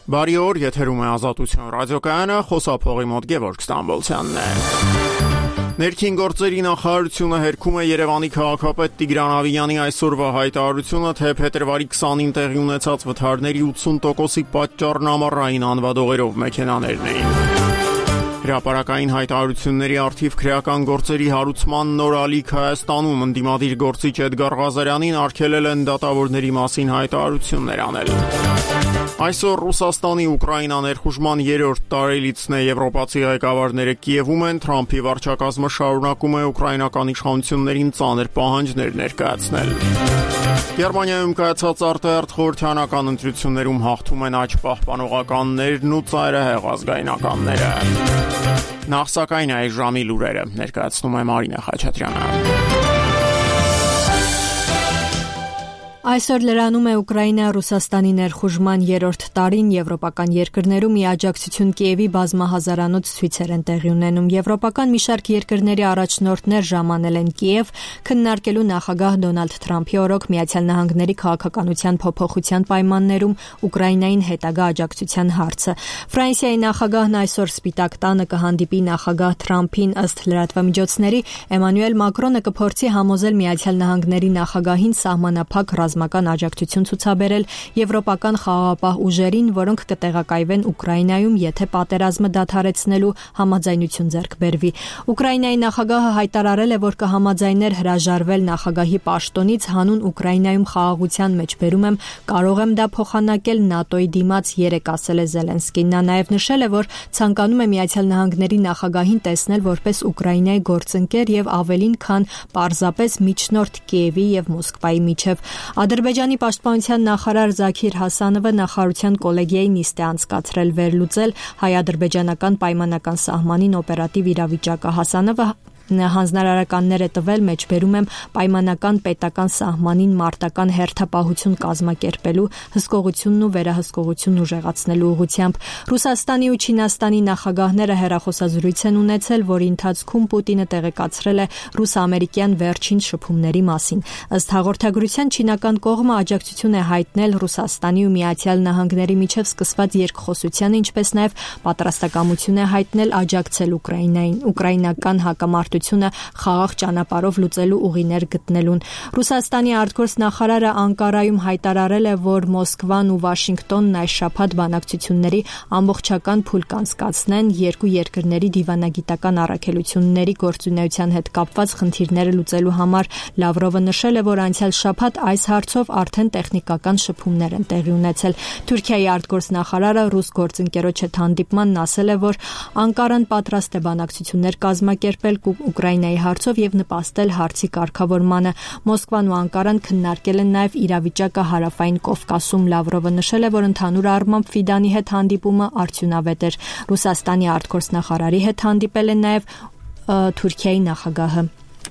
Բարի օր, եթերում է Ազատություն ռադիոկայանը, խոսափողի մոտ Գևորգ Ստամբոլցյանն է։ Ներքին գործերի նախարարությունը հերքում է Երևանի քաղաքապետ Տիգրան Ավիյանի այսօրվա հայտարարությունը, թե փետրվարի 20-ին տեղի ունեցած վթարների 80%-ի պատճառն ամառային անվադողերով մեքենաներն էին։ Հրապարակային հայտարարությունների առթիվ քրեական գործերի հարուցման նոր ալիք Հայաստանում ընդդիմադիր գործիչ Էդգար Ղազարյանին արգելել են դատավորների մասին հայտարարություններ անել։ Այսօր Ռուսաստանի Ուկրաինա ներխուժման 3-րդ տարելիցն է, եվրոպացի ղեկավարները Կիևում են, Թրամփի վարչակազմը շարունակում է ուկրաինական իշխանություններին ծանր պահանջներ ներկայացնել։ Գերմանիայում կայացած արտահերթ խորհրդարանական ընտրություններում հաղթում են աճ պահպանողականներն ու ծայրահեղ ազգայնականները։ Նախ սակայն այս ժամի լուրերը ներկայացնում է Մարինա Խաչատրյանը։ Այսօր լրանում է Ուկրաինա-Ռուսաստանի ներխուժման 3-րդ տարին, եվրոպական երկրներում ի աջակցություն Կիևի բազմահազարանոց ցույցեր են տեղի ունենում։ Եվրոպական մի շարք երկրների առաջնորդներ ժամանել են Կիև, քննարկելու նախագահ Դոնալդ Թրամփի օրոք Միացյալ Նահանգների քաղաքականության փոփոխության պայմաններում Ուկրաինային հետագա աջակցության հարցը։ Ֆրանսիայի նախագահն այսօր Սպիտակ տանը կհանդիպի նախագահ Թրամփին, ըստ լրատվամիջոցների Էմանուել Մակրոնը կփորձի համոզել Միացյալ Նահանգների նախագահին սահմանափակ ռազմական աջակցություն ցուցաբերել եվրոպական խաղաղապահ ուժերին, որոնք կտեղակայվեն Ուկրաինայում, եթե պատերազմը դադարեցնելու համաձայնություն ձեռք բերվի։ Ուկրաինայի նախագահը հայտարարել է, որ կհամաձայներ հրաժարվել նախագահի պաշտոնից, հանուն Ուկրաինայում խաղաղության մեջ բերում եմ, կարող եմ դա փոխանակել ՆԱՏՕ-ի դիմաց, երեկ ասել է Զելենսկին։ Նա նաև նշել է, որ ցանկանում է Միացյալ Նահանգների նախագահին տեսնել որպես Ուկրաինայի գործընկեր եւ ավելին, քան պարզապես միջնորդ Կիևի եւ Մոսկվայի միջև։ Ադրբեջանի պաշտպանության նախարար Զաքիր Հասանովը նախարարության կոլեգիայի նիստ է անցկացրել վերլուծել հայ-ադրբեջանական պայմանական սահմանին օպերատիվ իրավիճակը։ Հասանովը հանձնարարականներ է տվել, մեջբերում եմ պայմանական պետական սահմանին մարտական հերթապահություն կազմակերպելու, հսկողությունն ու վերահսկողությունն ուժեղացնելու ուղղությամբ։ Ռուսաստանի ու Չինաստանի նախագահները հեռախոսազրույց են ունեցել, որի ընթացքում Պուտինը տեղեկացրել է ռուս-ամերիկյան վերջին շփումների մասին։ Ըստ հաղորդագրության, չինական կողմը աջակցություն է հայտնել Ռուսաստանի ու Միացյալ Նահանգների միջև սկսված երկխոսությանը, ինչպես նաև պատրաստակամություն է հայտնել աջակցել Ուկրաինային։ Ուկրաինական հակամարտությունը խաղաղ ճանապարհով լուծելու ուղիներ գտնելուն։ Ռուսաստանի արտգործ նախարարը Անկարայում հայտարարել է, որ Մոսկվան ու Վաշինգտոնն այս շաբաթ բանակցությունների ամբողջական փուլ կանցկացնեն երկու երկրների դիվանագիտական առաքելությունների գործունեության հետ կապված խնդիրները լուծելու համար։ Լավրովը նշել է, որ անցյալ շաբաթ այս հարցով արդեն տեխնիկական շփումներ են տեղի ունեցել։ Թուրքիայի արտգործ նախարարը ռուս գործընկերոջ հետ հանդիպմանն ասել է, որ Անկարան պատրաստ է բանակցություններ կազմակերպել Ուկրաինայի հարցով եւ նպաստել հարցի կարգավորմանը։ Մոսկվան ու Անկարան քննարկել են նաեւ իրավիճակը հարավային Կովկասում։ Լավրովը նշել է, որ ընդհանուր առմամբ Ֆիդանի հետ հանդիպումը արդյունավետ էր։ Ռուսաստանի արտգործ նախարարի հետ հանդիպել է նաեւ Թուրքիայի նախագահը։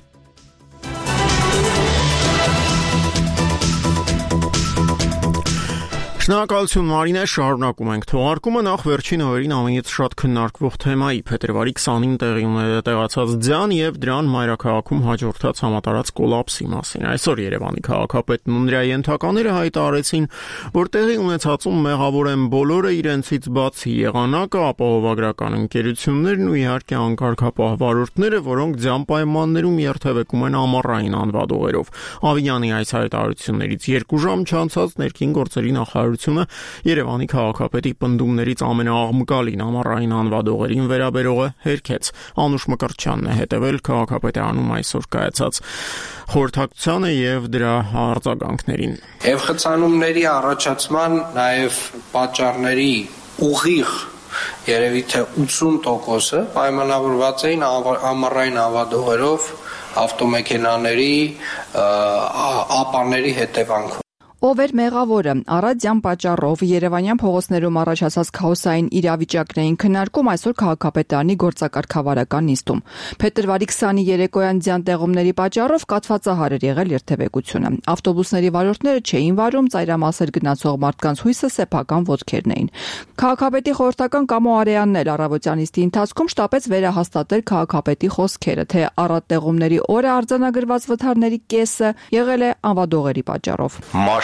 Շնորհակալություն Մարինե, շարունակում ենք թողարկումը նախ վերջին օրերին ամենից շատ քննարկվող թեմայի փետրվարի 20-ին տեղի տեղացած ձյան եւ դրան մայրաքաղաքում հաջորդած համատարած կոլապսի մասին։ Այսօր Երևանի քաղաքապետն ու նրա ենթակաները հայտարարեցին, որ տեղի ունեցածում մեղավոր են բոլորը, իրենցից բացի եղանակը, ապահովագրական ընկերություններն ու իհարկե անկարգապահ վարորդները, որոնք ձյան պայմաններում երթևեկում են ամառային անվադողերով։ Ավիյանի այս հայտարարություններից 2 ժամ չանցած ներքին գործերի նախարարությունը Երևանի քաղաքապետի պնդումներից ամենաաղմկալին ամառային անվադողերին վերաբերողը հերքեց։ Անուշ Մկրտչյանն է հետևել քաղաքապետարանում այսօր կայացած խորհրդակցությանը եւ դրա արձագանքներին։ Եվ խցանումների առաջացման նաեւ պատճառների ուղիղ երևի թե 80%-ը պայմանավորված էին ամառային անվադողերով ավտոմեքենաների ապարների հետևանքով։ Ով էր մեղավորը։ Առանց պատճառով Երևանյան փողոցներում առաջացած քաոսային իրավիճակն էին քննարկում այսօր քաղաքապետարանի գործակարգավարական նիստում։ Փետրվարի 20-ի երեկոյան ձյան տեղումների պատճառով կաթվածահար էր եղել երթևեկությունը։ Ավտոբուսների վարորդները չէին վարում, ծայրամասեր գնացող մարդկանց հույսը սեփական ոտքերն էին։ Քաղաքապետի խորհրդական Կամո Արեյանն էլ առավոտյան նիստի ընթացքում շտապեց վերահաստատել քաղաքապետի խոսքերը, թե առատ տեղումների օրը արձանագրված վթարների կեսը եղել է անվադողերի պատճառով։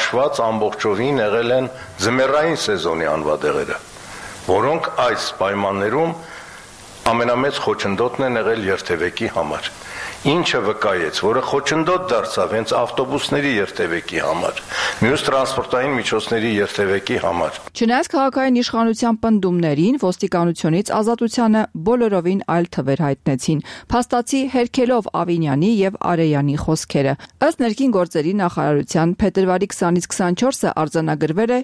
մաշված ամբողջովին եղել են ձմեռային սեզոնի անվադեղերը, որոնք այս պայմաններում ամենամեծ խոչընդոտն են եղել երթևեկի համար։ Ինչը վկայեց, որը խոչընդոտ դարձավ հենց ավտոբուսների երթևեկի համար, մյուս տրանսպորտային միջոցների երթևեկի համար։ Չնայած քաղաքային իշխանության պնդումներին, ոստիկանությունից ազատությանը բոլորովին այլ թվեր հայտնեցին, փաստացի հերքելով Ավինյանի եւ Արեյանի խոսքերը։ Ըստ ներքին գործերի նախարարության փետրվարի 20-ից 24-ը արձանագրվել է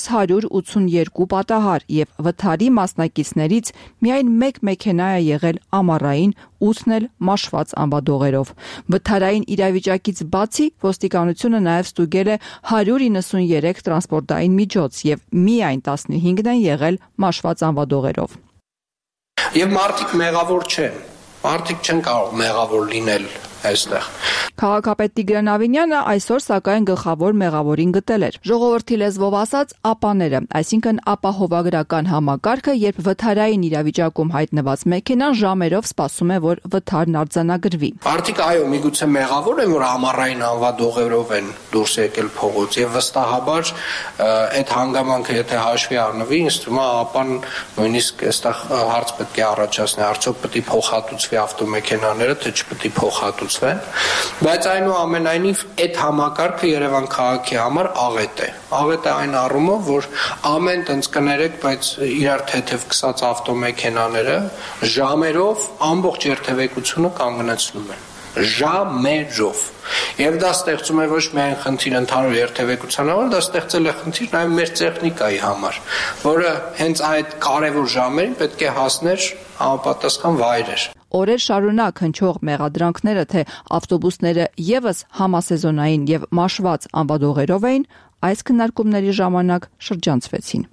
482 պատահար եւ վթարի մասնակիցներից միայն 1 մեքենա է եղել ամառային, 8-ն էլ մաշված ամբադողերով։ Վթարային իրավիճակից բացի ոստիկանությունը նաև ստուգել է 193 տրանսպորտային միջոց եւ միայն 15-ն են եղել մաշված ամբադողերով։ Եվ մարդիկ մեղավոր չեն։ Մարդիկ չեն կարող մեղավոր լինել այստեղ։ Քաղաքապետ Տիգրան Ավինյանը այսօր սակայն գլխավոր մեղավորին գտել էր։ Ժողովրդի լեզվով ասած ԱՊԱ-ները, այսինքն ապահովագրական համակարգը, երբ վթարային իրավիճակում հայտնված մեքենան ժամերով սպասում է, որ վթարն արձանագրվի։ Մարդիկ այո, միգուցե մեղավոր են, որ ամառային անվադողերով են դուրս եկել փողոց եւ վստահաբար այդ հանգամանքը եթե հաշվի առնվի, ինձ թվում է ԱՊԱ-ն նույնիսկ այստեղ հարց պետք է առաջացնի, արդյոք պետք է փոխհատուցվի ավտոմեքենաները, թե չպետք է փոխհատուցվեն։ Բայց այնուամենայնիվ այդ համակարգը Երևան քաղաքի համար աղետ է։ Աղետ է այն առումով, որ ամեն տենց կներեք, բայց իրար թեթև քսած ավտոմեքենաները ժամերով ամբողջ երթևեկությունը կանգնեցնում են։ Ժամերով։ Եվ դա ստեղծում է ոչ միայն խնդիր ընդհանուր երթևեկության համար, դա ստեղծել է խնդիր նաև մեր տեխնիկայի համար, որը հենց այդ կարևոր ժամերին պետք է հասներ համապատասխան վայրեր։ Օրեր շարունակ հնչող մեղադրանքները, թե ավտոբուսները եւս համասեզոնային եւ մաշված ամբադողերով էին, այս քննարկումների ժամանակ շրջանցվեցին։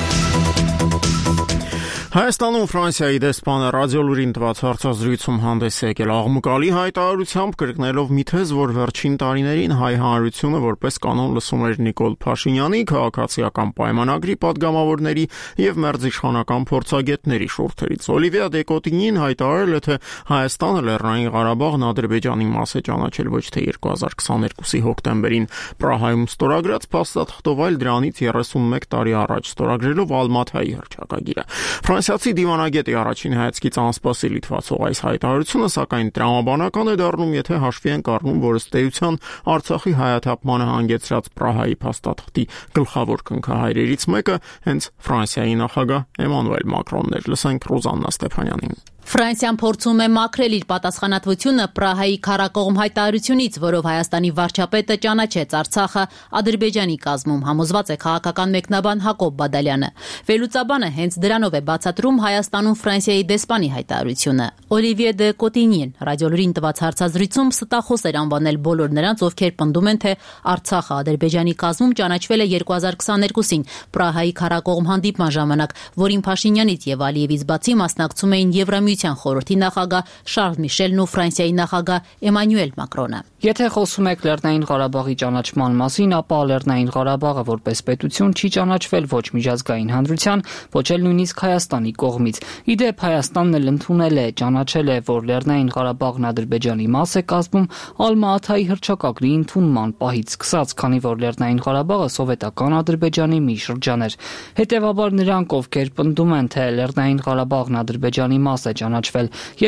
Հայաստանում Ֆրանսիայի դեսպանը ռադիոլուրին տված հարցազրույցում հանդես եկել աղմուկալի հայտարարությամբ կրկնելով մի թեզ, որ վերջին տարիներին հայ հանրությունը որպես կանոն լսում էր Նիկոլ Փաշինյանի քաղաքացիական պայմանագրի падգամավորների եւ մերձիշխանական փորձագետների շուրթերից։ Օլիվիա Դեկոտինին հայտարարել է, թե Հայաստանը Լեռնային Ղարաբաղն Ադրբեջանի մաս է ճանաչել ոչ թե 2022-ի հոկտեմբերին Պրահայում ստորագրած փաստաթղթով, այլ դրանից 31 տարի առաջ ստորագրելով Ալմաթայի հռչակագիրը։ Ֆրանսիացի դիվանագետի առաջին հայացքից անսպասելի թվացող այս հայտարարությունը, սակայն տրամաբանական է դառնում, եթե հաշվի ենք առնում, որ ըստ էության Արցախի հայաթափմանը հանգեցրած Պրահայի փաստաթղթի գլխավոր քննահայրերից մեկը հենց Ֆրանսիայի նախագահ Էմանուել Մակրոնն էր։ Լսենք Ռոզաննա Ստեփանյանին։ Ֆրանսիան փորձում է մաքրել իր պատասխանատվությունը Պրահայի քարակողմ հայտարարությունից, որով Հայաստանի վարչապետը ճանաչեց Արցախը Ադրբեջանի կազմում, համոզված է քաղաքական մեկնաբան Հակոբ Բադալյանը։ Վերլուծաբանը հենց դրանով է բացատրում Հայաստանում Ֆրանսիայի դեսպանի հայտարարությունը։ Օլիվիե դե Կոտինին ռադիոլուրին տված հարցազրույցում ստախոս էր անվանել բոլոր նրանց, ովքեր պնդում են, թե Արցախը Ադրբեջանի կազմում ճանաչվել է 2022-ին Պրահայի քարակողմ հանդիպման ժամանակ, որին Փաշինյանից եւ Ալիևից բացի մասնակցում էին Եվրամիության խորհրդի նախագահ Շարլ Միշելն ու Ֆրանսիայի նախագահ Էմանուել Մակրոնը։ Եթե խոսում եք Լեռնային Ղարաբաղի ճանաչման մասին, ապա Լեռնային Ղարաբաղը որպես պետություն չի ճանաչվել ոչ միջազգային հանրության, ոչ էլ նույնիսկ Հայաստանի կողմից։ Իդեպ Հայաստանն էլ ընդունել է, ճանաչել է, որ Լեռնային Ղարաբաղն Ադրբեջանի մաս է կազմում Ալմա-Աթայի հռչակագրի ընդունման պահից սկսած, քանի որ Լեռնային Ղարաբաղը սովետական Ադրբեջանի մի շրջան էր։ Հետևաբար նրանք, ովքեր պնդում են, թե Լեռնային Ղարաբաղն Ադրբեջանի մաս է ճանաչվել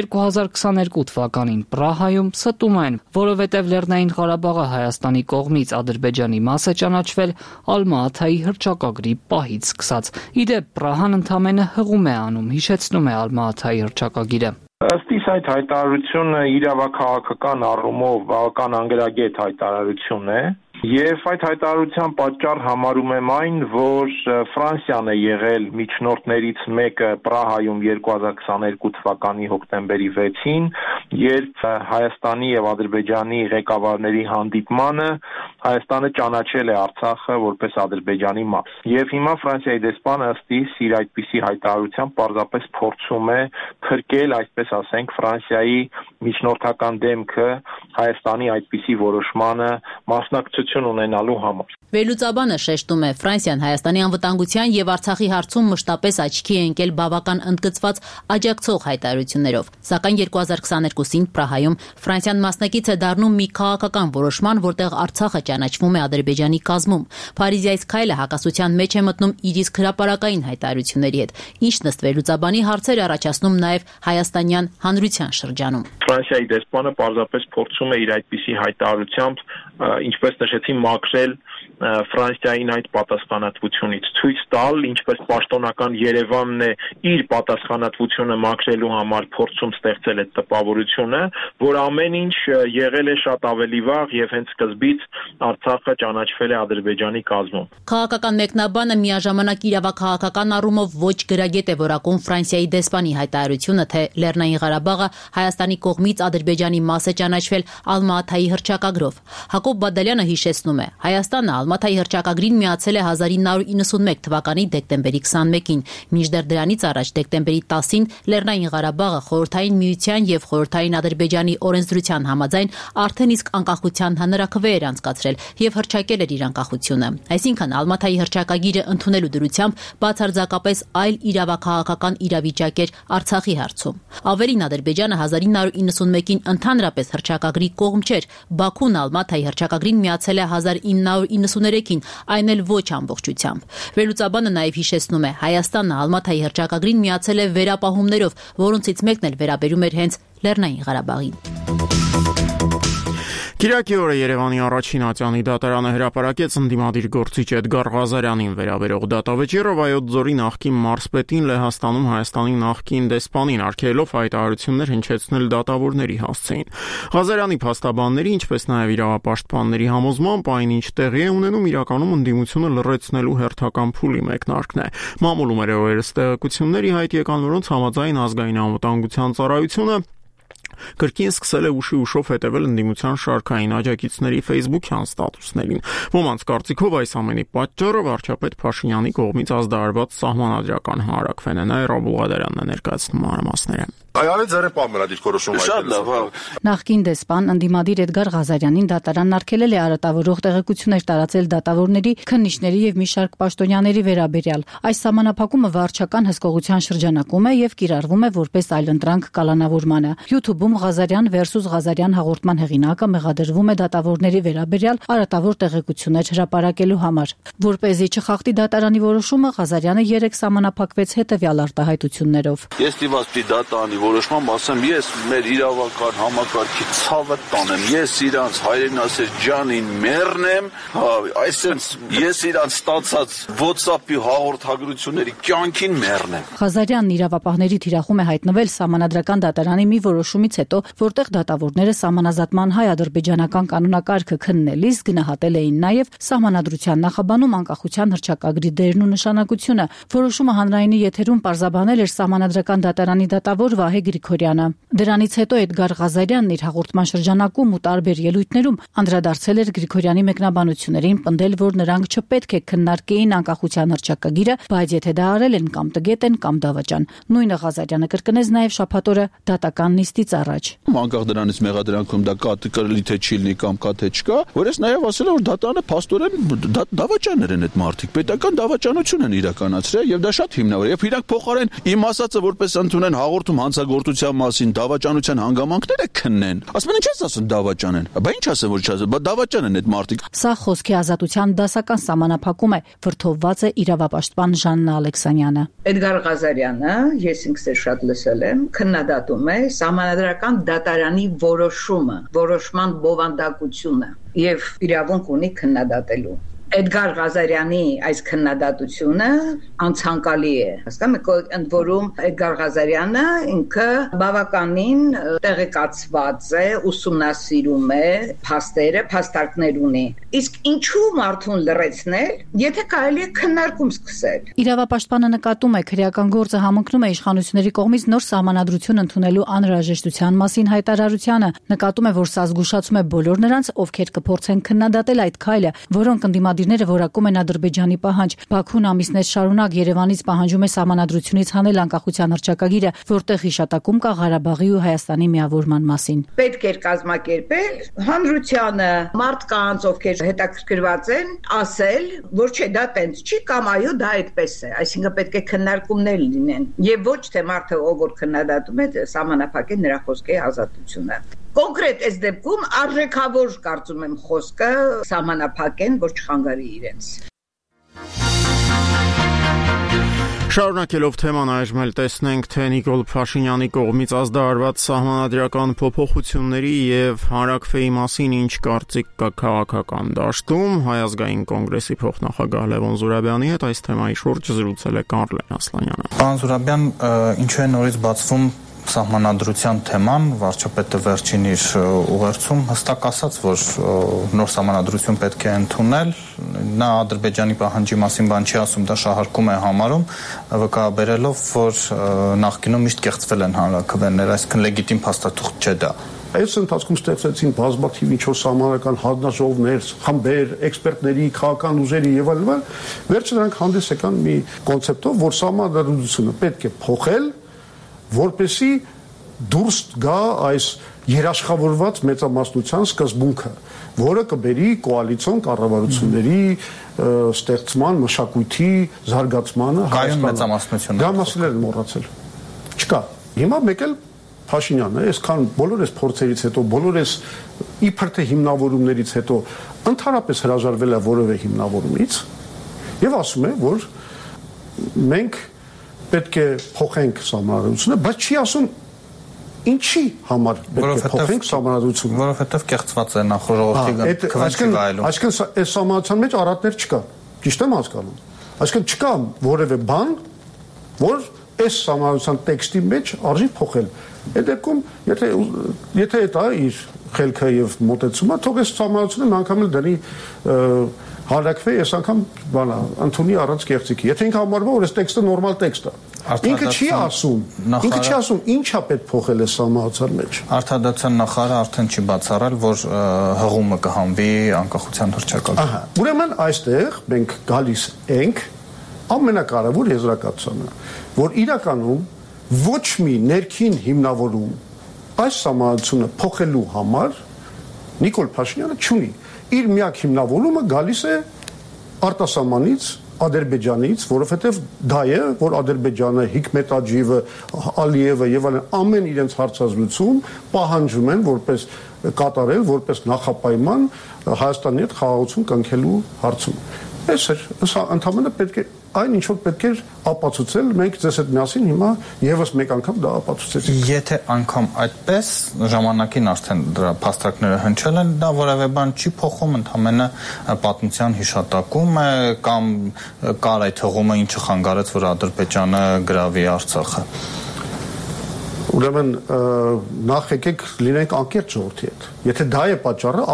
2022 թվականին Պրահայում, ստում են, որովհետև Լեռնային Ղարաբաղը Հայաստանի կողմից Ադրբեջանի մաս է ճանաչվել Ալմա-Աթայի հռչակագրի պահից սկսած։ Իդեպ Պրահան ընդամենը հղում է անում, հիշեցնում է Ալմա-Աթայի հռչակագիրը։ Ըստ իս այդ հայտարարությունը իրավաքաղաքական առումով բավական անգրագետ հայտարարություն է։ Եվ այդ հայտարարության պատճառ համարում եմ այն, որ Ֆրանսիան է եղել միջնորդներից մեկը Պրահայում 2022 թվականի հոկտեմբերի 6-ին, երբ Հայաստանի եւ Ադրբեջանի ղեկավարների հանդիպմանը Հայաստանը ճանաչել է Արցախը որպես Ադրբեջանի մաս։ Եվ հիմա Ֆրանսիայի դեսպանը ըստ իս իր այդպիսի հայտարարությամբ պարզապես փորձում է փրկել, այսպես ասենք, Ֆրանսիայի միջնորդական դեմքը Հայաստանի այդպիսի որոշմանը մասնակցություն ունենալու համար։ Վերլուծաբանը շեշտում է, Ֆրանսիան Հայաստանի անվտանգության եւ Արցախի հարցում մշտապես աչքի է ընկել բավական ընդգծված աջակցող հայտարարություններով։ Սակայն 2022-ին Պրահայում Ֆրանսիան մասնակից է դառնում մի քաղաքական որոշման, որտեղ Արցախը ճանաչվում է Ադրբեջանի կազմում։ Փարիզիայից քայլը հակասության մեջ է մտնում իր իսկ հրապարակային հայտարարությունների հետ, ինչն ըստ վերլուծաբանի հարցեր առաջացնում նաեւ հայաստանյան հանրության շրջանում։ Ֆրանսիայի դեսպանը պարզապես փորձում է իր այդպիսի հայտարարությամբ, ինչպես նշեցի, մաքրել Ֆրանսիային այդ պատասխանատվությունից, ցույց տալ, ինչպես պաշտոնական Երևանն է իր պատասխանատվությունը մաքրելու համար փորձում ստեղծել այդ տպավորությունը, որ ամեն ինչ եղել է շատ ավելի վաղ եւ հենց սկզբից Արցախը ճանաչվել է Ադրբեջանի կազմում։ Քաղաքական մեկնաբանը միաժամանակ իրավաքաղաքական առումով ոչ գրագետ է որակում Ֆրանսիայի դեսպանի հայտարարությունը, թե Լեռնային Ղարաբաղը Հայաստանի կողմից Ադրբեջանի մաս է ճանաչվել Ալմա-Աթայի հռչակագրով։ Հակոբ Բադալյանը հիշեցնում է, Հայաստանը Ալմա-Աթայի հռչակագրին միացել է 1991 թվականի դեկտեմբերի 21-ին, մինչդեռ դրանից առաջ դեկտեմբերի 10-ին Լեռնային Ղարաբաղը Խորհրդային Միության եւ Խորհրդային Ադրբեջանի օրենսդրության համաձայն արդեն իսկ անկախության հանրաքվե էր անցկացրել եւ հռչակել էր իր անկախությունը։ Այսինքն Ալմա-Աթայի հռչակագիրը ընդունելու դրությամբ բացարձակապես այլ իրավաքաղաքական իրավիճակ էր Արցախի հարցում։ Ավելին, Ադրբեջանը 1991-ին ընդհանրապես հռչակագրի կողմ չէր, Բաքուն Ալմա-Աթայի հռչակագրին միացել է 1993-ին, այն էլ ոչ ամբողջությամբ։ Վերլուծաբանը նաև հիշեցնում է, Հայաստանը Ալմա-Աթայի հռչակագրին միացել է վերապահումներով, որոնցից մեկն էլ վերաբերում էր հենց Լեռնային Ղարաբաղին։ Կիրակի օրը Երևանի առաջին ատյանի դատարանը հրապարակեց ընդդիմադիր գործիչ Էդգար Ղազարյանին վերաբերող դատավճիռը Վայոց ձորի նախկին մարզպետին Լեհաստանում Հայաստանի նախկին դեսպանին արգելելով հայտարարություններ հնչեցնել դատավորների հասցեին։ Ղազարյանի փաստաբանների, ինչպես նաև իրավապաշտպանների համոզմամբ այն ինչ տեղի է ունենում իրականում ընդդիմությունը լռեցնելու հերթական փուլի մեկնարկն է։ Մամուլում երևերս տեղեկությունների հայտ եկան, որոնց համաձայն ազգային անվտանգության ծառայությունը կրկին սկսել է ուշով հետևել ընդդիմության շարքային աջակիցների Facebook-յան ստատուսներին։ Ոմանց կարծիքով այս ամենի պատճառը վարչապետ Փաշինյանի կողմից ազդարարված սահմանադրական հանրաքվեն է։ Նաիրա Բուլղադարյանն է ներկայացնում մանրամասները։ Այ ձերեպ ամենադիր կորոշում Շատ լավ, հա։ Նախկին դեսպան ընդդիմադիր Էդգար Ղազարյանին դատարանն արգելել է արատավորող տեղեկություններ տարածել դատավորների, քննիչների եւ մի շարք պաշտոնյաների վերաբերյալ։ Այս սահմանափակումը վարչական հսկողության շրջանակում է եւ կիրառվում է որպես այլընտրանք կալանավորմանը։ YouTube-ում Ղազարյան versus Ղազարյան հաղորդման հեղինակը մեղադրվում է դատավորների վերաբերյալ արատավոր տեղեկություններ հրապարակելու համար։ Որպեսզի չխախտի դատարանի որոշումը, Ղազարյանը 3 սահմանափակվեց հետեւյալ արտահայտություններով։ Ես դիվասի դատարանի որոշմամբ ասեմ, ես մեր իրավական համակարգի ցավը տանեմ, ես իրանց հայրենասեր ջանին մեռնեմ, այսինքն ես իրանց ստացած WhatsApp-ի հաղորդագրությունների կյանքին մեռնեմ։ Ղազարյանն իրավապահների թիրախում է հայտնվել սահմանադրական դատարանի մի որոշումից հետո, որտեղ դատավորները սահմանազատման հայ-ադրբեջանական կանոնակարգը քննելիս գնահատել էին նաև սահմանադրության նախաբանում անկախության հռչակագրի դերն ու նշանակությունը։ Որոշումը հանրայինի եթերում պարզաբանել էր սահմանադրական դատարանի դատավոր Վահե Գրիգորյանը։ Դրանից հետո Էդգար Ղազարյանն իր հաղորդման շրջանակում ու տարբեր ելույթներում անդրադարձել էր Գրիգորյանի մեկնաբանություններին, պնդել, որ նրանք չպետք է քննարկեին անկախության հռչակագիրը, բայց եթե դա արել են կամ տգետ են կամ դավաճան։ Նույնը Ղազարյանը կրկնեց նաև շաբաթ օրը դատական նիստից առաջ։ Անկախ դրանից մեղադրանքում դա կլի թե չի լինի կամ կա թե չկա, որ ես նաև ասել եմ, որ դատարանը փաստորեն դավաճաններ են այդ մարդիկ, պետական դավաճանություն են իրականացրել եւ դա շատ հիմնավոր է։ Եվ իրանք փոխարեն իմ ասածը որպես ընդունեն հաղորդում հանցագործության մասին դավաճանության հանգամանքները քննեն։ Ասում են ինչ ես ասում դավաճան են։ Բա ինչ ասեմ, որ չասեմ, բա դավաճան են այդ մարդիկ։ Սա խոսքի ազատության դասական սահմանափակում է, վրթովված է իրավապաշտպան Ժաննա Ալեքսանյանը։ Էդգար Ղազարյանը, ես ինքս շատ լսել եմ, քննադատում է սահմանադրական դատարանի որոշման բովանդակությունը եւ իրավունք ունի քննադատելու։ Էդգար Ղազարյանի այս քննադատությունը անցանկալի է։ Հասկանում եք, ընդ որում Էդգար Ղազարյանը ինքը բավականին տեղեկացված է, ուսումնասիրում է փաստերը, փաստարկներ ունի։ Իսկ ինչու մարդուն լռեցնել, եթե կարելի է քննարկում սկսել։ Իրավապաշտպանը նկատում է քրեական գործը համընկնում է իշխանությունների կողմից նոր սահմանադրություն ընդունելու անհրաժեշտության մասին հայտարարությանը։ Նկատում է, որ սա զգուշացում է բոլոր նրանց, ովքեր կփորձեն քննադատել այդ քայլը, որոնք ընդդիմադիր ինքնաթիռները որակում են Ադրբեջանի պահանջ։ Բաքուն ամիսներ շարունակ Երևանից պահանջում է սահմանադրությունից հանել անկախության հռչակագիրը, որտեղ հիշատակում կա Ղարաբաղի ու Հայաստանի միավորման մասին։ Պետք էր կազմակերպել հանրությանը, մարդկանց, ովքեր հետաքրքրված են, ասել, որ չէ, դա տենց չի կամ այո, դա այդպես է, այսինքն պետք է քննարկումներ լինեն եւ ոչ թե մարդը ով որ քննադատում է սահմանափակել նրա խոսքի ազատությունը։ Կոնկրետ այս դեպքում արժեքավոր կարծում եմ խոսքը սահմանափակեն, որ չխանգարի իրենց։ Շարունակելով թեման այժմ էլ տեսնենք, թե Նիկոլ Փաշինյանի կողմից ազդարարված սահմանադրական փոփոխությունների եւ հանրաքվեի մասին ինչ կարծիք կա քաղաքական դաշտում։ Հայ ազգային կոնգրեսի փոխնախագահ Լևոն Զուրաբյանի հետ այս թեմայի շուրջ զրուցել է Կարլեն Ասլանյանը։ Պարոն Զուրաբյան, ինչու է նորից բացվում սահմանադրության թեման, վարչապետը վերջին իր ուղերձում հստակ ասաց, որ նոր սահմանադրություն պետք է ընդունել, նա Ադրբեջանի պահանջի մասին բան չի ասում, դա շահարկում է համարում, վկայաբերելով, որ նախկինում միշտ կեղծվել են հանրաքվեներ, այսինքն լեգիտիմ փաստաթուղթ չէ դա։ Այս ընթացքում ստեղծեցին բազմաթիվ ինչ-որ սահմանական հանձնաժողովներ, խմբեր, էքսպերտների, քաղաքական ուժերի եւ այլն, վերջը նրանք հանդես եկան մի կոնցեպտով, որ սահմանադրությունը պետք է փոխել, որպեսի դուրս գա այս երաշխավորված մեծամասնության սկզբունքը, որը կբերի կոալիցիոն կառավարությունների ստեղծման, մշակույթի զարգացմանը Հայաստանում մեծամասնությունը։ Դա մասն են մոռացել։ Չկա։ Հիմա մեկ էլ Փաշինյանը, այսքան բոլոր այս փորձերից հետո, բոլոր այս իբր թե հիմնավորումներից հետո ընդհանրապես հրաժարվել է որևէ հիմնավորումից եւ ասում է, որ մենք պետք է փոխենք սահմանադրությունը, բայց չի ասում ինչի համար պետք է փոխենք սահմանադրությունը, որովհետեւ կեղծված է նախորդ քվեի վայելում։ Այսինքն այս սահմանադրության մեջ առատներ չկա։ Ճիշտ եմ հասկանում։ Այսինքն չկա որևէ բան, որ այս սահմանադրության տեքստի մեջ արժի փոխել։ Այդ դեպքում, եթե դա իր խելքը եւ մոտեցումը, թող այս սահմանադրությունը մի անգամ էլ դնի հանրաքվեի, այս անգամ բանա ընդունի առանց կեղծիքի։ Եթե ինքը համարվում է, որ այս տեքստը նորմալ տեքստ է, ինքը չի ասում, ինչա պետք փոխել է սահմանադրության մեջ։ Արտադրության նախարարը արդեն չի բացառել, որ հղումը կհանվի անկախության հռչակագրը։ Ուրեմն այստեղ մենք գալիս ենք ամենակարևոր եզրակացությանը, որ իրականում ոչ մի ներքին հիմնավորում այս սահմանադրությունը փոխելու համար Նիկոլ Փաշինյանը չունի։ Իր միակ հիմնավորումը գալիս է արտասահմանից, Ադրբեջանից, որովհետև դա է, որ Ադրբեջանը, Հիկմետ Աջիևը, Ալիևը եւ ամեն իրենց հարցազրույցում պահանջում են որպես կատարել, որպես նախապայման Հայաստանի հետ խաղաղություն կնքելու հարցում։ Այս է, ընդհանրապես պետք է այն ինչ որ պետք է ապացուցել, մենք ձեզ հետ միասին հիմա եւս մեկ անգամ դա ապացուցեցինք։ Եթե անգամ այդպես ժամանակին արդեն դրա փաստարկները հնչել են, դա որևէ բան չի փոխում, ընդհանրապես պատմության հիշատակում է կամ կար այդ հղումը, ինչը խանգարեց, որ Ադրբեջանը գրավի Արցախը։ Ուրեմն նախ եկեք լինենք անկեղծ ժողովրդի հետ։ Եթե դա է պատճառը,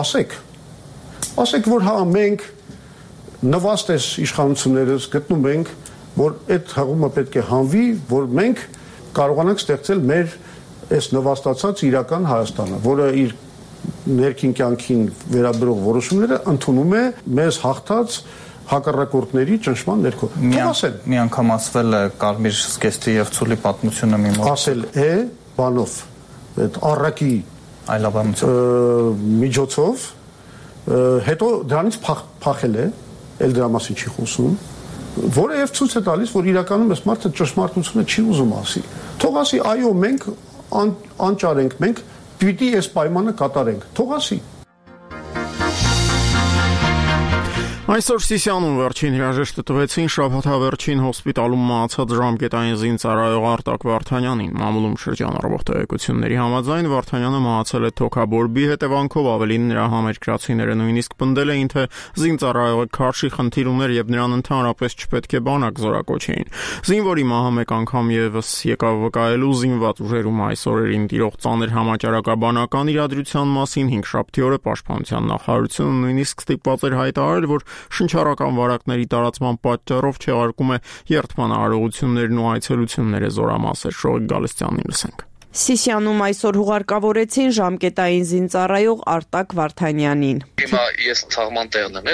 ասեք, որ հա մենք նվաստես իշխանություններս գտնում ենք, որ այդ հղումը պետք է հանվի, որ մենք կարողանանք ստեղծել մեր այս նվաստացած իրական Հայաստանը, որը իր ներքին կյանքին վերաբերող որոշումները ընդունում է մեզ հաղթած հակառակորդների ճնշման ներքո։ Մի անգամ ասվել է Կարմիր զգեստի եւ Ցուլի պատմությունը մի մոտ։ Ասել է բանով, այդ առակի այլաբանությամբ միջոցով, հետո դրանից փախել է, էլ դրա մասին չի խոսում, որը եւ ցույց է տալիս, որ իրականում այս մարդը ճշմարտությունը չի ուզում ասի։ Թող ասի, այո, մենք անճար ենք, մենք պիտի այս պայմանը կատարենք։ Թող ասի։ Այսօր Սիսիանում վերջին հրաժեշտը տվեցին շաբաթավերջին հոսպիտալում մահացած ժամկետային զինծառայող Արտակ Վարդանյանին։ Մամուլում շրջանառվող տեղեկությունների համաձայն Վարդանյանը մահացել է թոքաբորբի հետևանքով, ավելին նրա համերկրացիները նույնիսկ պնդել էին, թե զինծառայողը քարշի խնդիր ուներ եւ նրան ընդհանրապես չպետք է բանակ զորակոչեին։ Զինվորի մահը մեկ անգամ եւս եկավ վկայելու զինված ուժերում այս օրերին տիրող ծանր համաճարակաբանական իրադրության մասին 5-շաբթի օրը Պաշտպանության նախարարությունը նույնիսկ ստիպված էր հայտարարել, որ շնչառական վարակների տարածման պատճառով չեղարկում է երթման արարողություններն ու այցելությունները զորամասեր Շողիկ Գալստյանին լսենք։ Սիսիանում այսօր հուղարկավորեցին ժամկետային զինծառայող Արտակ Վարդանյանին։ Հիմա ես ցաղման տեղն եմ, էլի,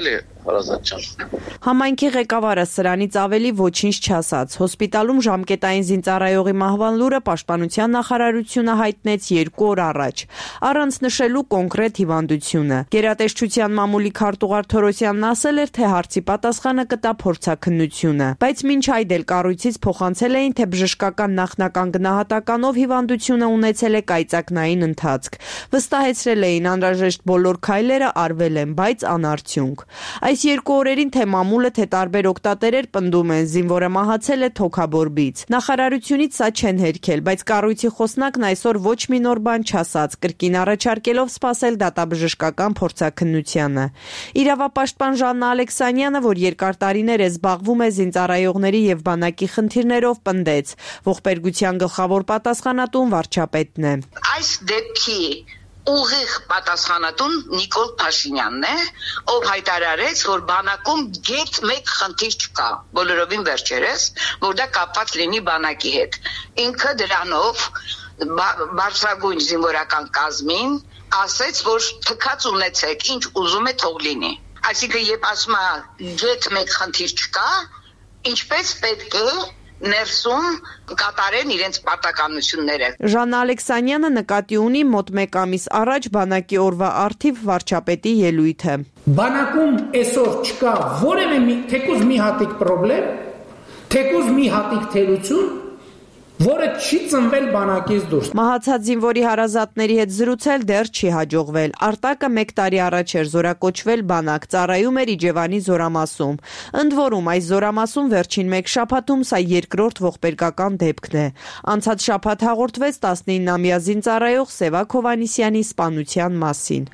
Համայնքի ղեկավարը սրանից ավելի ոչինչ չասաց։ Հոսպիտալում ժամկետային զինծառայողի մահվան լուրը Պաշտպանության նախարարությունը հայտնեց 2 օր առաջ, առանց նշելու կոնկրետ հիվանդությունը։ Գերատեսչության մամուլի քարտուղար Թորոսյանն ասել էր, թե հարցի պատասխանը կտա փորձաքննությունը, բայց մինչ այդ էլ կառույցից փոխանցել էին, թե բժշկական նախնական գնահատականով հիվանդությունը ունեցել է կայծակնային ընթացք։ Վստահեցրել էին, անհրաժեշտ բոլոր քայլերը արվել են, բայց անարդյունք։ Այս 2 օրերին թե մամուլը, թե տարբեր օգտատերեր պնդում են, զինվորը մահացել է թոքաբորբից։ Նախարարությունից սա չեն հերքել, բայց կառույցի խոսնակն այսօր ոչ մի նոր բան չասաց, կրկին առաջարկելով սպասել դատաբժշկական փորձաքննությանը։ Իրավապաշտպան Ժաննա Ալեքսանյանը, որ երկար տարիներ է զբաղվում է զինծառայողների եւ բանակի խնդիրներով, պնդեց, ողբերգության գլխավոր պատասխանատուն վարչապետն է։ Այս դեպքի ուղիղ պատասխանատուն Նիկոլ Փաշինյանն է, ով հայտարարեց, որ բանակում գետ մեկ խնդիր չկա, բոլորովին վերջերս, որ դա կապված լինի բանակի հետ։ Ինքը դրանով բարձրագույն զինվորական կազմին ասեց, որ թքած ունեցեք, ինչ ուզում է թող լինի։ Այսինքն, երբ ասում է գետ մեկ խնդիր չկա, ինչպես պետք է ներսում կատարեն իրենց պարտականությունները։ Ժաննա Ալեքսանյանը նկատի ունի մոտ 1 ամիս առաջ բանակի օրվա առթիվ վարչապետի ելույթը։ Բանակում այսօր չկա որևէ թեկուզ մի հատիկ պրոբլեմ, թեկուզ մի հատիկ թերություն, որը չի ծնվել բանակից դուրս։ Մահացած զինվորի հարազատների հետ զրուցել դեռ չի հաջողվել։ Արտակը 1 տարի առաջ էր զորակոչվել բանակ, ծառայում էր Իջևանի զորամասում։ Ընդ որում, այս զորամասում վերջին 1 շաբաթում սա 2-րդ ողբերգական դեպքն է։ Անցած շաբաթ հաղորդվեց 19-ամյա զինծառայող Սևակ Հովհաննիսյանի սպանության մասին։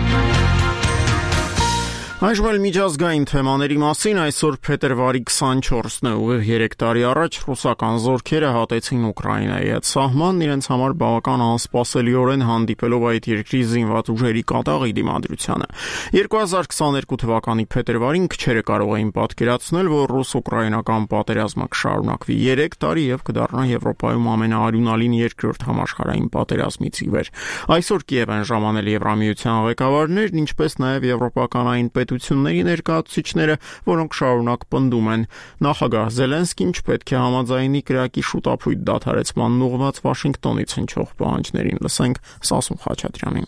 Այժմ էլ միջազգային թեմաների մասին այսօր փետրվարի 24-ն է, ուղիղ 3 տարի առաջ ռուսական զորքերը հատեցին Ուկրաինայի հետ սահման, իրենց համար բավական անսպասելիորեն հանդիպելով այդ երկրի զինված ուժերի կատաղի դիմադրությանը։ 2022 թվականի փետրվարին քչերը կարող էին պատկերացնել, որ ռուս-ուկրաինական պատերազմը կշարունակվի 3 տարի եւ կդառնա Եվրոպայում ամենաարյունալին երկրորդ համաշխարհային պատերազմից ի վեր։ Այսօր Կիև են ժամանել Եվրամիության ղեկավարներն, ինչպես նաեւ եվրոպական պետությունների ներկայացուցիչները, որոնք շարունակ պնդում են, նախագահ Զելենսկին չպետք է համաձայնի կրակի շուտափույթ դադարեցման ուղղված Վաշինգտոնից հնչող պահանջներին։ Լսենք Սասուն Խաչատրյանին։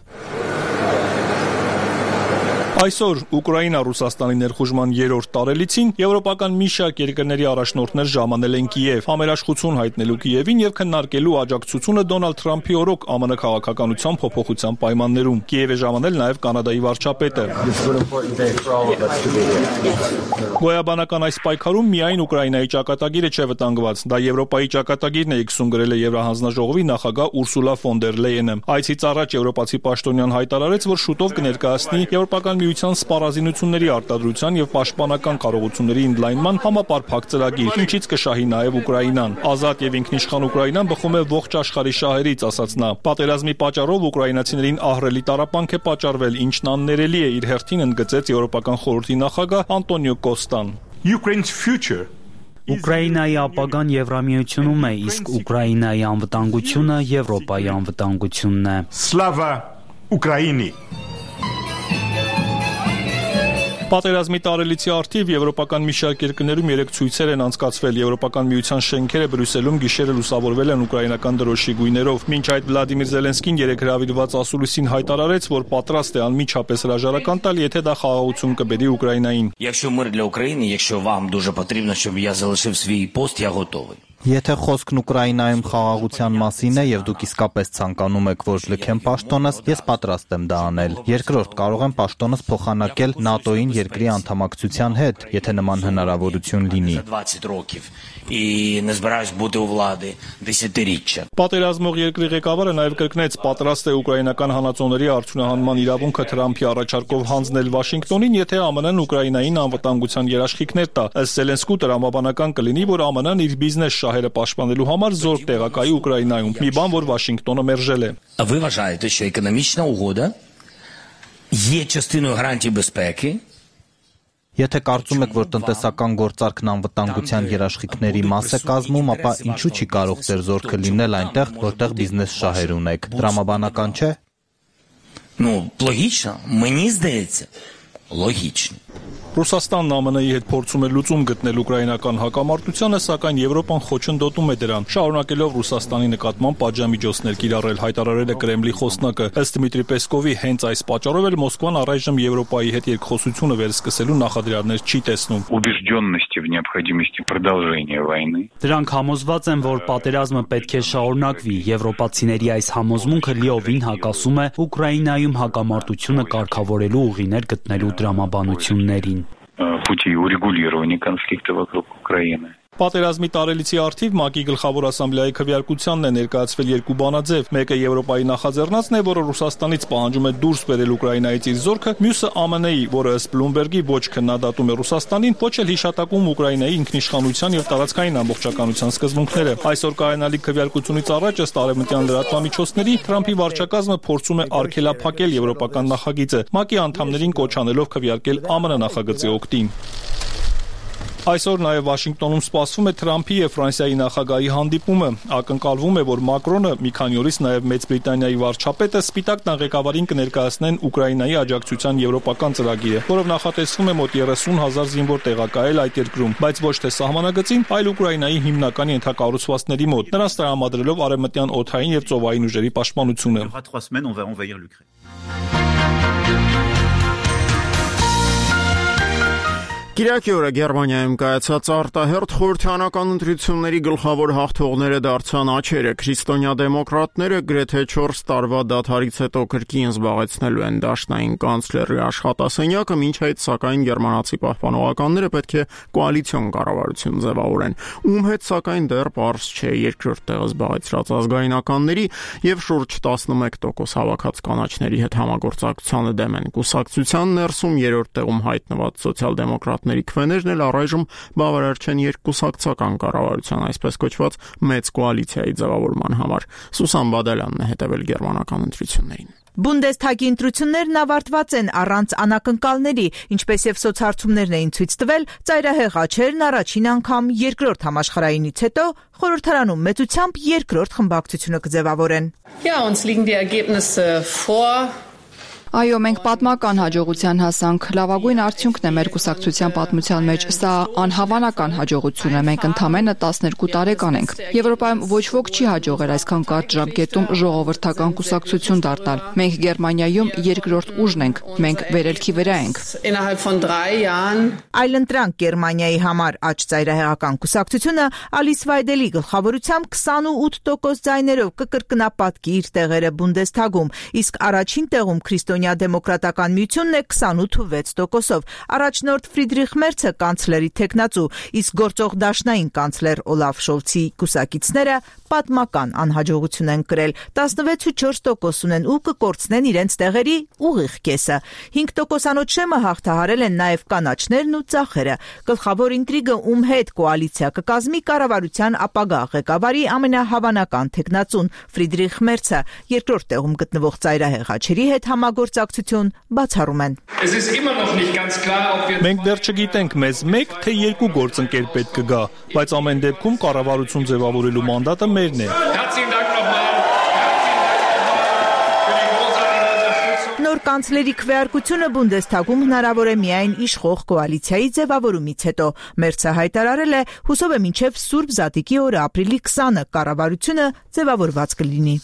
Այսօր Ուկրաինա-Ռուսաստանի ներխուժման 3-րդ տարելիցին եվրոպական մի շարք երկրների առաջնորդներ ժամանել են Կիև, համերաշխություն հայտնելու Կիևին եւ քննարկելու աջակցությունը Դոնալդ Թրամփի օրոք ԱՄՆ քաղաքականության փոփոխության պայմաններում։ Կիև է ժամանել նաեւ Կանադայի վարչապետը։ Գոյաբանական այս պայքարում միայն Ուկրաինայի ճակատագիրը չէ վտանգված, դա Եվրոպայի ճակատագիրն է 20 գրել է Եվրահանձնաժողովի նախագահ Ուրսուլա ֆոն դեր Լեյենը։ Այցից առաջ եվրոպացի պաշտոնյան հայտարարեց, որ շուտով կներկայացնի Եվրոպական միության սպառազինությունների արտադրության եւ պաշտպանական կարողությունների ընդլայնման համապարփակ ծրագիր, ինչից կշահի նաեւ Ուկրաինան։ Ազատ եւ ինքնիշխան Ուկրաինան բխում է ողջ աշխարհի շահերից, ասաց նա։ Պատերազմի պատճառով ուկրաինացիներին ահռելի տառապանք է պատճառվել, ինչն աններելի է, իր հերթին ընդգծեց Եվրոպական խորհրդի նախագահ Անտոնիո Կոստան։ Ukraine's future Ուկրաինայի ապագան Եվրամիությունում է, իսկ Ուկրաինայի անվտանգությունը Եվրոպայի անվտանգությունն է։ Slava Ukraini։ Պատերազմի տարելիցի արդիվ եվրոպական մի շարք երկրներում 3 ցույցեր են անցկացվել։ Եվրոպական միության շենքերը Բրյուսելում գիշերը լուսավորվել են ուկրաինական դրոշի գույներով։ Մինչ այդ Վլադիմիր Զելենսկին երեկ հրավիրված ասուլիսին հայտարարեց, որ պատրաստ է անմիջապես հրաժարական տալ, եթե դա խաղաղություն կբերի Ուկրաինային։ Якщо мир для України, якщо вам дуже потрібно, щоб я залишив свій пост, я готовий։ Եթե խոսքն Ուկրաինայում խաղաղության մասին է եւ դուք իսկապես ցանկանում եք, որ լքեմ պաշտոնս, ես պատրաստ եմ դա անել։ Երկրորդ, կարող եմ պաշտոնս փոխանակել ՆԱՏՕ-ին երկրի անդամակցության հետ, եթե նման հնարավորություն լինի։ Պատերազմող երկրի ղեկավարը նաեւ կրկնեց, պատրաստ է ուկրաինական հանածոների արդյունահանման իրավունքը Թրամփի առաջարկով հանձնել Վաշինգտոնին, եթե ԱՄՆ-ն Ուկրաինային անվտանգության երաշխիքներ տա։ Ըստ Զելենսկու տրամաբանական կլինի, որ ԱՄՆ-ն իր բիզնես շահերը պաշտպանելու համար զորք տեղակայի Ուկրաինայում, մի բան, որ Վաշինգտոնը մերժել է։ Ви вважаєте, що економічна угода є частиною гарантії безпеки? Եթե կարծում եք, որ տնտեսական գործարքն անվտանգության երաշխիքների մաս է կազմում, ապա ինչու չի կարող ձեր զորքը լինել այնտեղ, որտեղ բիզնես շահեր ունեք։ Տրամաբանական չէ։ Ну, логічно, мені здається, логічно. Ռուսաստանն ԱՄՆ-ի հետ փորձում է լուծում գտնել ուկրաինական հակամարտությանը, սակայն Եվրոպան խոչընդոտում է դրան, շարունակելով Ռուսաստանի նկատմամբ պատժամիջոցներ կիրառել, հայտարարել է Կրեմլի խոսնակը։ Ըստ Դմիտրի Պեսկովի, հենց այս պատճառով էլ Մոսկվան առայժմ Եվրոպայի հետ երկխոսությունը վերսկսելու նախադրյալներ չի տեսնում։ Убежденности в необходимости продолжения войны. Դրանք համոզված են, որ պատերազմը պետք է շարունակվի։ Եվրոպացիների այս համոզմունքը լիովին հակասում է Ուկրաինայում հակամարտությունը կարգավորելու ուղիներ գտնելու դրամաբանություններին։ Пути урегулирования конфликта вокруг Украины. Պատերազմի տարելիցի արդիվ ՄԱԿ-ի գլխավոր ասամբլեայի քվեարկությանն է ներկայացվել երկու բանաձև։ Մեկը Եվրոպայի նախաձեռնածն է, որը Ռուսաստանից պահանջում է դուրս բերել Ուկրաինայից իր զորքը, մյուսը ԱՄՆ-ի, որը ըստ Բլումբերգի ոչ քննադատում է Ռուսաստանին, ոչ էլ հիշատակում Ուկրաինայի ինքնիշխանության եւ տարածքային ամբողջականության սկզբունքները։ Այսօր կայանալիք քվեարկությունից առաջ ըստ արևմտյան լրատվամիջոցների Թրամփի վարչակազմը փորձում է արգելափակել եվրոպական նախագիծը, ՄԱԿ-ի անդամներին կոչ անելով քվեարկել ԱՄՆ նախագծի օգտին։ Այսօր նաև Վաշինգտոնում սպասվում է Թրամփի եւ Ֆրանսիայի նախագահի հանդիպումը։ Ակնկալվում է, որ Մակրոնը մի քանի օրից նաև Մեծ Բրիտանիայի վարչապետը Սպիտակ տան ղեկավարին կներկայացնեն Ուկրաինայի աջակցության եվրոպական ծրագիրը, որով նախատեսվում է մոտ 30,000 զինվոր տեղակայել այդ երկրում, բայց ոչ թե սահմանագծին, այլ Ուկրաինայի հիմնական ենթակառուցվածքների մոտ, նրանց տրամադրելով արևմտյան օդային եւ ծովային ուժերի պաշտպանությունը։ Կիրակի օրը Գերմանիայում կայացած արտահերթ խորհրդանական ընտրությունների գլխավոր հաղթողները դարձան աչերը։ Քրիստոնյա դեմոկրատները գրեթե 4 տարվա դադարից հետո կրկին զբաղեցնելու են դաշնային կանցլերի աշխատասենյակը, մինչ այդ սակայն գերմանացի պահպանողականները պետք է կոալիցիոն կառավարություն ձևավորեն։ Ում հետ սակայն դեռ պարզ չէ, երկրորդ տեղը զբաղեցրած ազգայնականների եւ շուրջ 11% հավաքած կանաչների հետ համագործակցությանը դեմ են։ Կուսակցության ներսում երրորդ տեղում հայտնված սոցիալ-դեմոկրատ քվեներն էլ առայժմ բավարար չեն երկկուսակցական կառավարության, այսպես կոչված մեծ կոալիցիայի ձևավորման համար։ Սուսան Բադալյանն է հետևել գերմանական ընտրություններին։ Բունդեսթագի ընտրություններն ավարտված են առանց անակնկալների, ինչպես եւ սոցհարցումներն էին ցույց տվել, ծայրահեղ աչերն առաջին անգամ երկրորդ համաշխարհայինից հետո խորհրդարանում մեծությամբ երկրորդ խմբակցությունը կձևավորեն։ Ja, uns liegen die Ergebnisse vor. Այո, մենք պատմական հաջողության հասանք։ Լավագույն արդյունքն է մեր կուսակցության պատմության մեջ։ Սա անհավանական հաջողություն է։ Մենք ընդամենը 12 տարեկան ենք։ Եվրոպայում ոչ ոք չի հաջողել այսքան կարճ ժամկետում ժողովրդական կուսակցություն դառնալ։ Մենք Գերմանիայում երկրորդ ուժն ենք։ Մենք վերելքի վրա ենք։ Այլընտրանք Գերմանիայի համար աճ ծայրահեղական կուսակցությունը Ալիս Վայդելի գլխավորությամբ 28% ձայներով կկրկնապատկի իր տեղերը Բունդեսթագում, իսկ առաջին տեղում քրիստոնյա դեմոկրատական միությունն է 28%-ով։ Առաջնորդ Ֆրիդրիխ Մերցը կանցլերի թեկնածու, իսկ գործող դաշնային կանցլեր Օլաֆ Շոլցի կուսակիցները պատմական անհաջողություն են կրել, 16.4% ունեն ու կկորցնեն իրենց տեղերի ուղիղ կեսը։ 5%-անոց շեմը հաղթահարել են նաև կանաչներն ու ծախերը։ Գլխավոր ինտրիգը ում հետ կոալիցիա կկազմի կառավարության ապագա ղեկավարի ամենահավանական թեկնածուն Ֆրիդրիխ Մերցը, երկրորդ տեղում գտնվող ծայրահեղ աչերի հետ համագործակցություն բացառում են։ Մենք դեռ չգիտենք մեզ մեկ թե երկու գործընկեր պետք կգա, բայց ամեն դեպքում կառավարություն ձևավորելու մանդատը մերն է։ Նոր կանցլերի քվեարկությունը Բունդեսթագում հնարավոր է միայն իշխող կոալիցիայի ձևավորումից հետո։ Մերցը հայտարարել է, հուսով է մինչև Սուրբ Զատիկի օրը ապրիլի 20-ը կառավարությունը ձևավորված կլինի։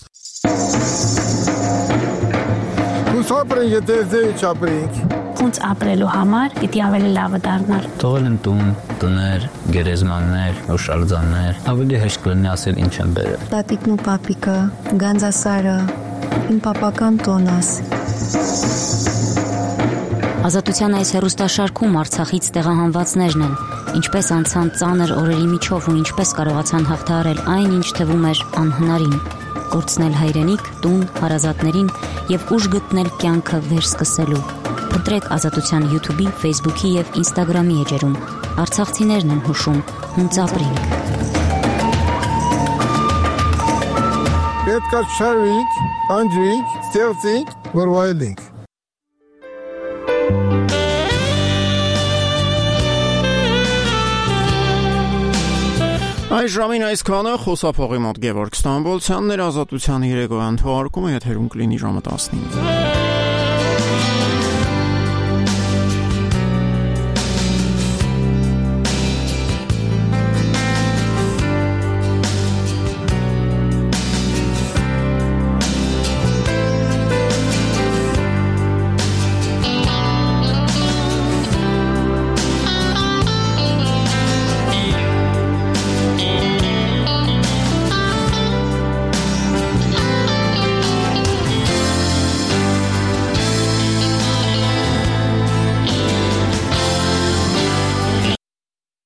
Ոնց ապրելու համար պիտի ավելի լավը դառնար։ Թողել են տուն, տներ, գերեզմաններ, հուշարձաններ, ավելի հեշտ կլինի ասել ինչ են բերել։ Տատիկն ու պապիկը, Գանձասարը, իմ պապական տոնս։ Ազատության այս հեռուստաշարքում Արցախից տեղահանվածներն են, ինչպես անցան ծանր օրերի միջով ու ինչպես կարողացան հաղթահարել այն, ինչ թվում էր անհնարին, կորցնել հայրենիք, տուն, հարազատներին եւ ուժ գտնել կյանքը վերսկսելու։ Փնտրեք Ազատության YouTube-ի, Facebook-ի եւ Instagram-ի էջերում։ Արցախցիներն են հուշում, հունց ապրենք։ Պետք է շարվենք, անջրենք, ստեղծենք, որ վայելենք։ Այս ժամին այսքանը խոսափողի մոտ Գևորգ Ստամբոլցյանն էր, Ազատության երեկոյան թողարկումը եթերում կլինի ժամը 15-ը։